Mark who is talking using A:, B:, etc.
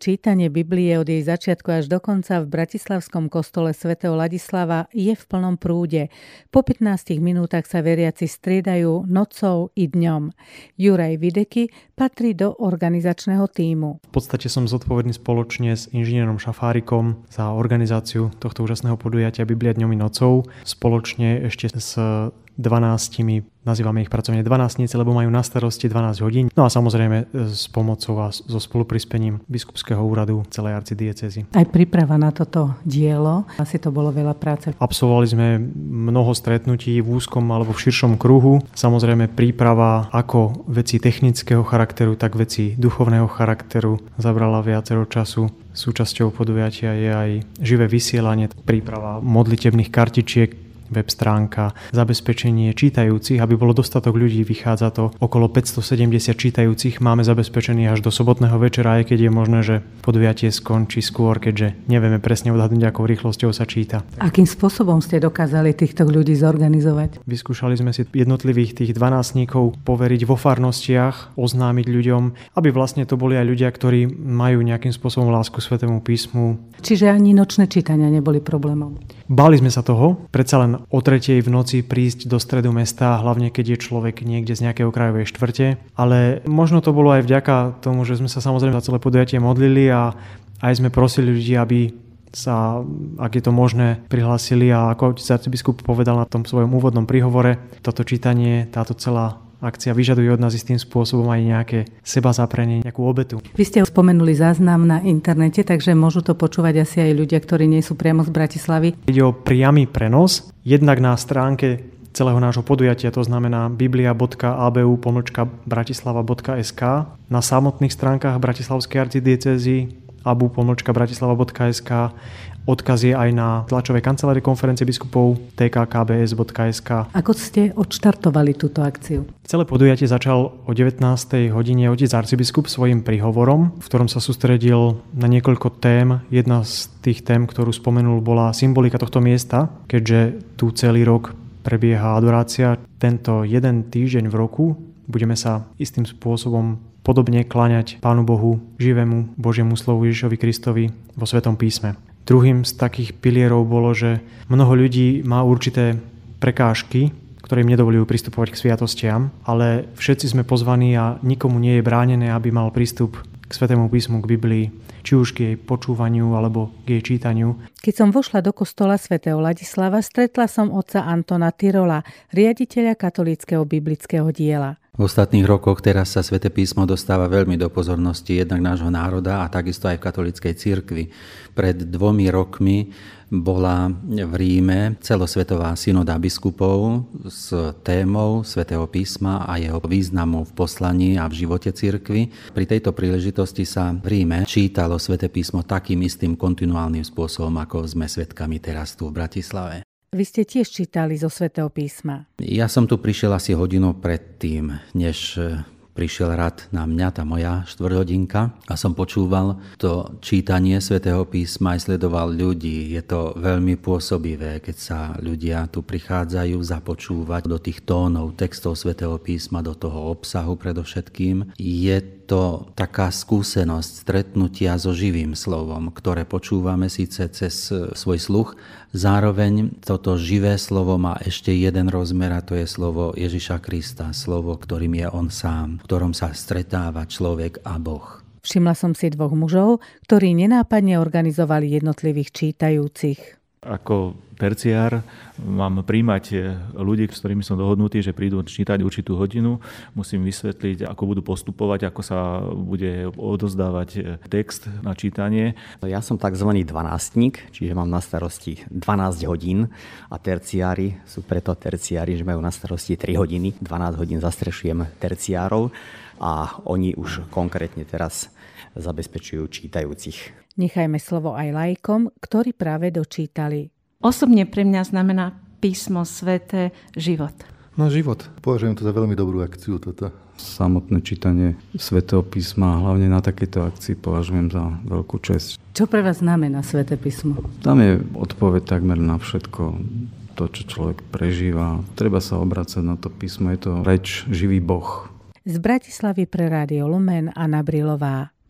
A: čítanie Biblie od jej začiatku až do konca v bratislavskom kostole svätého Ladislava je v plnom prúde. Po 15 minútach sa veriaci striedajú nocou i dňom. Juraj Videky patrí do organizačného tímu.
B: V podstate som zodpovedný spoločne s inžinierom Šafárikom za organizáciu tohto úžasného podujatia Biblia dňom i nocou. Spoločne ešte s 12, nazývame ich pracovne 12, lebo majú na starosti 12 hodín. No a samozrejme s pomocou a so spoluprispením biskupského úradu celej arcidiecézy.
A: Aj príprava na toto dielo, asi to bolo veľa práce.
B: Absolvovali sme mnoho stretnutí v úzkom alebo v širšom kruhu. Samozrejme príprava ako veci technického charakteru, tak veci duchovného charakteru zabrala viacero času. Súčasťou podujatia je aj živé vysielanie, príprava modlitebných kartičiek, web stránka, zabezpečenie čítajúcich, aby bolo dostatok ľudí, vychádza to okolo 570 čítajúcich, máme zabezpečený až do sobotného večera, aj keď je možné, že podujatie skončí skôr, keďže nevieme presne odhadnúť, akou rýchlosťou sa číta.
A: Akým spôsobom ste dokázali týchto ľudí zorganizovať?
B: Vyskúšali sme si jednotlivých tých 12 poveriť vo farnostiach, oznámiť ľuďom, aby vlastne to boli aj ľudia, ktorí majú nejakým spôsobom lásku Svätému písmu.
A: Čiže ani nočné čítania neboli problémom?
B: Báli sme sa toho, predsa len o 3:00 v noci prísť do stredu mesta, hlavne keď je človek niekde z nejakej okrajovej štvrte, ale možno to bolo aj vďaka tomu, že sme sa samozrejme za celé podujatie modlili a aj sme prosili ľudí, aby sa, ak je to možné, prihlásili a ako otec arcibiskup povedal na tom svojom úvodnom príhovore, toto čítanie, táto celá akcia vyžaduje od nás istým spôsobom aj nejaké sebazaprenie, nejakú obetu.
A: Vy ste spomenuli záznam na internete, takže môžu to počúvať asi aj ľudia, ktorí nie sú priamo z Bratislavy.
B: Ide o priamy prenos, jednak na stránke celého nášho podujatia, to znamená biblia.abu-bratislava.sk, na samotných stránkach Bratislavskej arcidiecézy abu-bratislava.sk. Odkaz je aj na tlačovej kancelárii konferencie biskupov tkkbs.sk.
A: Ako ste odštartovali túto akciu?
B: Celé podujatie začal o 19. hodine otec arcibiskup svojím príhovorom, v ktorom sa sústredil na niekoľko tém. Jedna z tých tém, ktorú spomenul, bola symbolika tohto miesta, keďže tu celý rok prebieha adorácia. Tento jeden týždeň v roku budeme sa istým spôsobom podobne kláňať Pánu Bohu, živému Božiemu slovu Ježišovi Kristovi vo Svätom písme. Druhým z takých pilierov bolo, že mnoho ľudí má určité prekážky, ktoré im nedovolujú pristupovať k sviatostiam, ale všetci sme pozvaní a nikomu nie je bránené, aby mal prístup k Svätému písmu, k Biblii, či už k jej počúvaniu alebo k jej čítaniu.
A: Keď som vošla do kostola svätého Ladislava, stretla som otca Antona Tyrola, riaditeľa katolíckeho biblického diela.
C: V ostatných rokoch teraz sa Sväté písmo dostáva veľmi do pozornosti jednak nášho národa a takisto aj v katolíckej cirkvi. Pred 2 rokmi bola v Ríme celosvetová synoda biskupov s témou Svätého písma a jeho významu v poslaní a v živote cirkvi. Pri tejto príležitosti sa v Ríme čítalo Sväté písmo takým istým kontinuálnym spôsobom, ako sme svedkami teraz tu v Bratislave.
A: Vy ste tiež čítali zo Svätého písma.
C: Ja som tu prišiel asi hodinu predtým, než prišiel rad na mňa, tá moja 4-hodinka, a som počúval to čítanie Svätého písma a sledoval ľudí. Je to veľmi pôsobivé, keď sa ľudia tu prichádzajú započúvať do tých tónov textov Svätého písma, do toho obsahu predovšetkým. Je to taká skúsenosť stretnutia so živým slovom, ktoré počúvame síce cez svoj sluch. Zároveň toto živé slovo má ešte jeden rozmer a to je slovo Ježiša Krista, slovo, ktorým je on sám, v ktorom sa stretáva človek a Boh.
A: Všimla som si 2 mužov, ktorí nenápadne organizovali jednotlivých čítajúcich.
D: Ako terciár mám príjmať ľudí, s ktorými som dohodnutý, že prídu čítať určitú hodinu. Musím vysvetliť, ako budú postupovať, ako sa bude odozdávať text na čítanie.
E: Ja som tzv. 12-tník, čiže mám na starosti 12 hodín a terciári sú preto terciári, že majú na starosti 3 hodiny. 12 hodín zastrešujem terciárov a oni už konkrétne teraz zabezpečujú čítajúcich.
A: Nechajme slovo aj laikom, ktorí práve dočítali.
F: Osobne pre mňa znamená písmo sväté život.
G: No život. Považujem to za veľmi dobrú akciu toto.
H: Samotné čítanie Svätého písma, hlavne na takéto akcii, považujem za veľkú česť.
A: Čo pre vás znamená Sväté písmo?
H: Tam je odpoveď takmer na všetko, to, čo človek prežíva. Treba sa obracať na to písmo, je to reč, živý Boh.
A: Z Bratislavy pre Rádio Lumen Anna Brilová.